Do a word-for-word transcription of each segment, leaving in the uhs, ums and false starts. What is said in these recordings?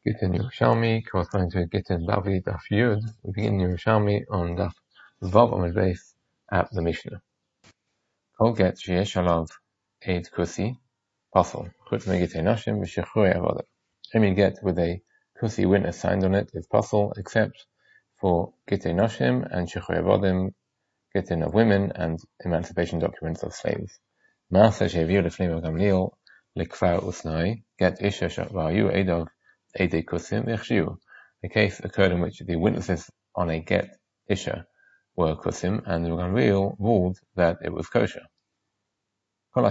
Gittin Yerushalmi, corresponding to Gittin Bavi Daf Yud. We begin Yerushalmi on Daf Vav Amud Beis at the Mishnah. Kol get sheyesh alav eid kusi pasul chutz megitei nashim v'shechrui avodah. Any get with a kusi witness signed on it is pasul, except for gitei nashim and shechrui avodim, gittin of women and emancipation documents of slaves. Maaseh she'aviu lefnei Gamliel likvar usnai get isha v'ayu eidov. The case occurred in which the witnesses on a get isha were kusim, and the Gamliel ruled that it was kosher. All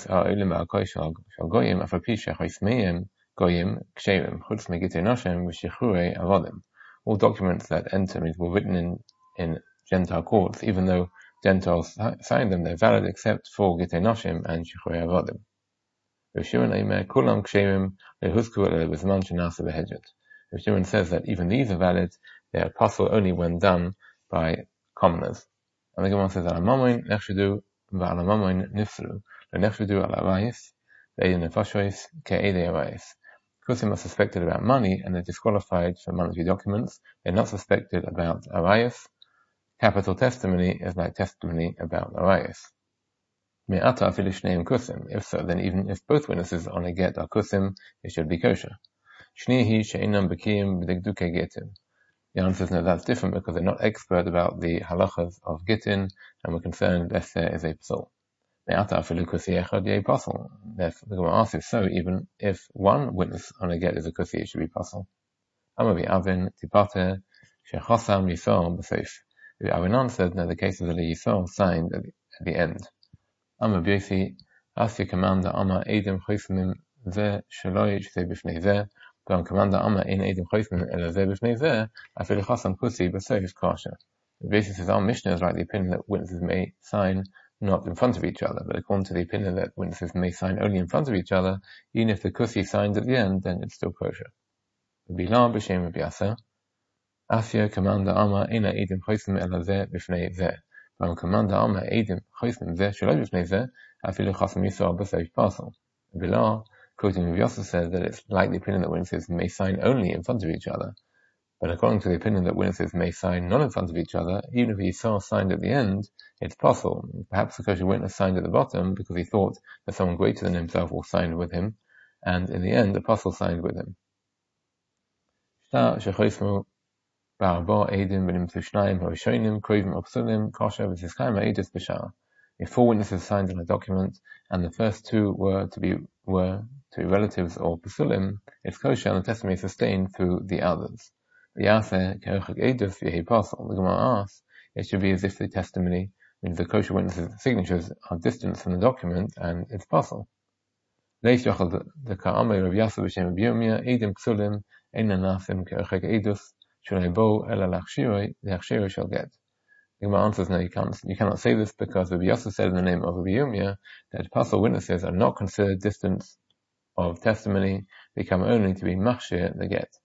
documents that enter were written in, in Gentile courts, even though Gentiles signed them, they're valid except for Gitei Noshim and Shechrui Avodim. Rav Shimon says that even these are valid, they are possible only when done by commoners. And the Gemara says that Amamoin nechshudu v'alamamoin nifsru nechshudu al arayis ve'edin nefashois ke'edei arayis. Kusim are suspected about money and they're disqualified for monetary documents. They're not suspected about arayis. Capital testimony is like testimony about arayis. If so, then even if both witnesses on a get are kusim, it should be kosher. The answer is no, that's different because they're not expert about the halachas of gittin and we're concerned that there is a psul. Therefore, the Gemara asks if so, even if one witness on a get is a kusi, it should be pasul. The Avinan said that the case of the Yisrael signed at the, at the end. Amma B'yosi, ask your commander Amma Eidim Choismim Ze Shaloi Shse B'fnei Ze, but commander Amma Ein Eidim Choismim Ela Ze B'fnei Ze, Afil Chasam Kusi B'Seif Kasha. The basis is our Mishnah is like the opinion that witnesses may sign not in front of each other, but according to the opinion that witnesses may sign only in front of each other, even if the Kusi signs at the end, then it's still kosher. Bilam B'Shem B'Yasa, Asya commander Amma Ein Eidim Choismim Ela Ze B'fnei Ze. Commander Amma Eidim Choismim Ze Shaloi B'fnei Ze, Afilu Chasam Yisrael B'Seif Pasul. Bilah, quoting Rav Yosef, says that it's like the opinion that witnesses may sign only in front of each other. But according to the opinion that witnesses may sign not in front of each other, even if Yisrael signed at the end, it's possible. Perhaps the kosher witness signed at the bottom because he thought that someone greater than himself will sign with him, and in the end, the apostle signed with him. If four witnesses signed on a document and the first two were to be were to be relatives or pasulim, it's kosher and the testimony is sustained through the others. The Gemara asks, it should be as if the testimony means the kosher witnesses' signatures are distant from the document and it's possible. Should I bow ela lachshiroi, the achshiroi shall get. The Gemara answers, no, you can't, you cannot say this because Rabbi Yosef said in the name of Rabbi Yirmiyah that pasul witnesses are not considered distance of testimony, they come only to be machshir the get.